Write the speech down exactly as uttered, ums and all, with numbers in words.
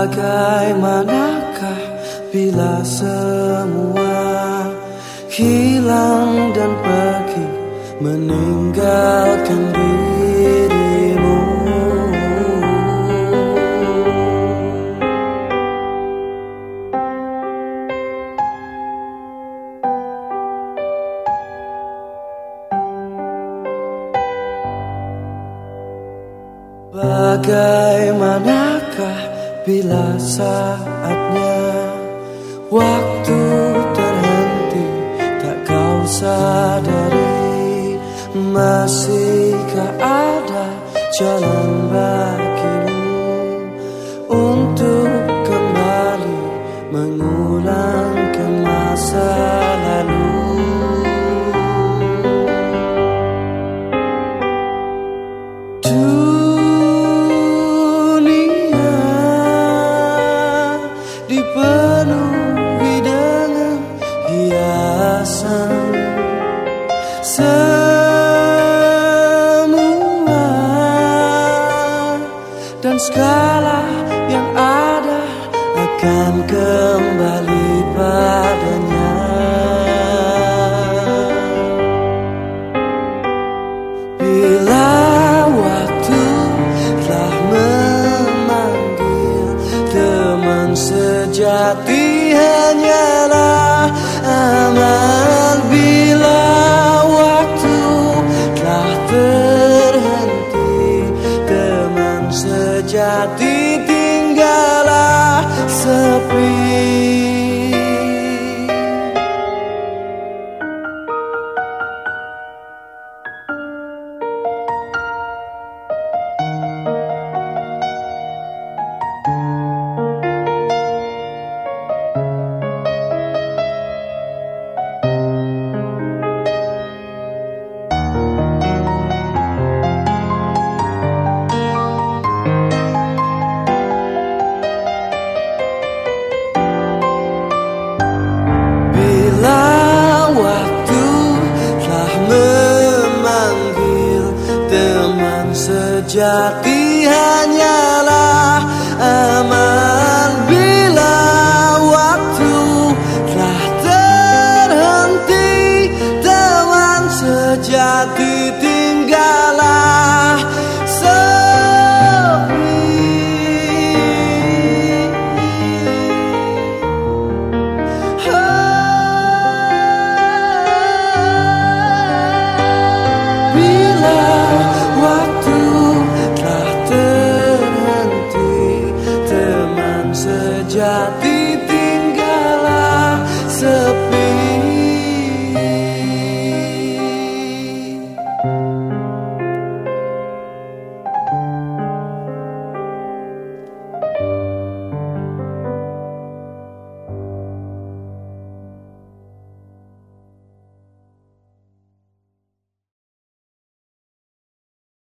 Bagaimanakah bila semua hilang dan pergi meninggalkan dirimu? Bagaimanakah bila saatnya waktu terhenti, tak kau sadari, masihkah ada jalan bagimu untuk kembali mengulangkan masa lalu? Dipenuhi dengan hiasan, semua dan segala yang ada akan kembali padanya. Bila waktu telah memanggil, teman sejati hanyalah amal. Bila waktu telah terhenti, teman sejati tinggallah sepi. Sejati